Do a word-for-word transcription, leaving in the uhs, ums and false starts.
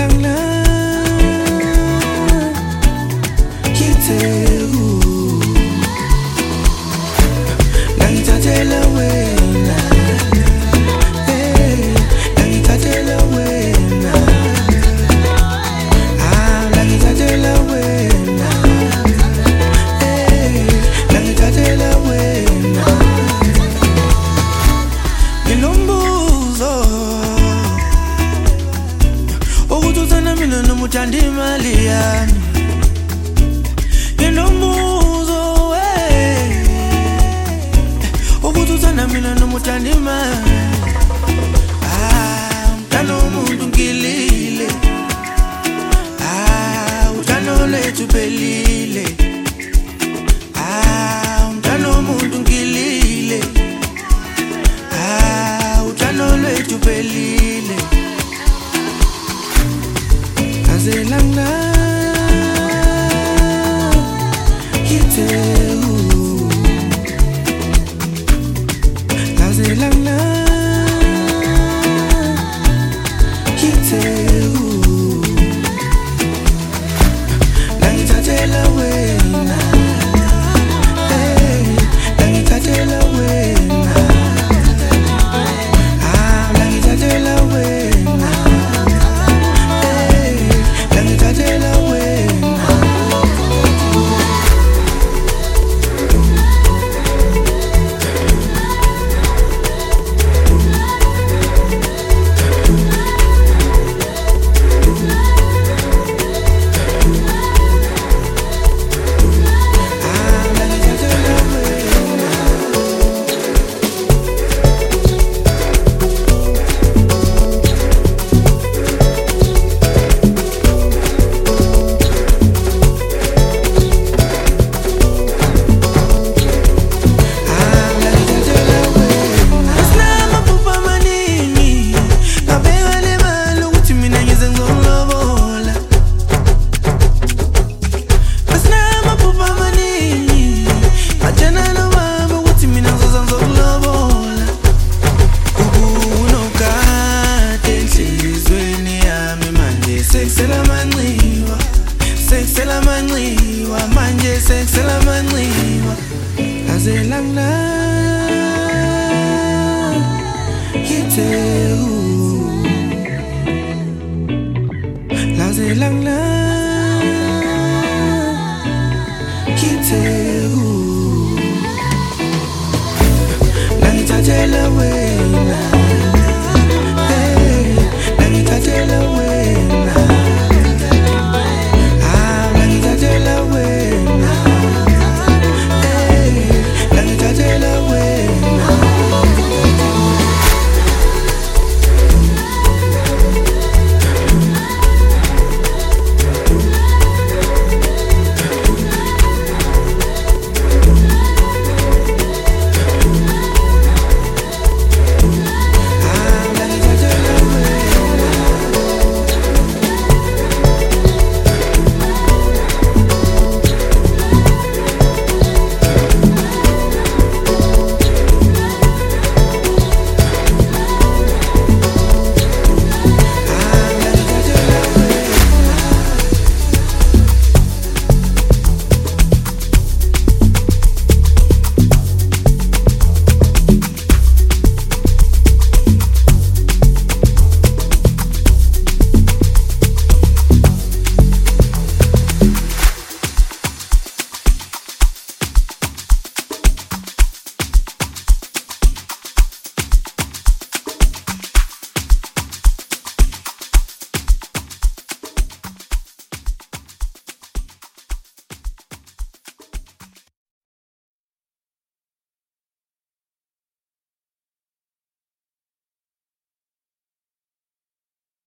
lang la kiteu langithathela wena eh langithathela wena ah langithathela wena eh langithathela wena nginombuzo ukuthi uthanda mina noma uthanda imali yami nginombuzo ukuthi uthanda mina noma uthanda imali ah uthanda umuntu ngilile ah uthanda lethu pelile ah uthanda umuntu ngilile ah uthanda lethu pelile azelanga kiteu azelanga kiteu langithathela wena eh langithathela wena ah langithathela wena eh langithathela wena Seksela manxiwa seksela manxiwa manje seksela manxiwa azelanga kiteu lazelanga kiteu langithathela wena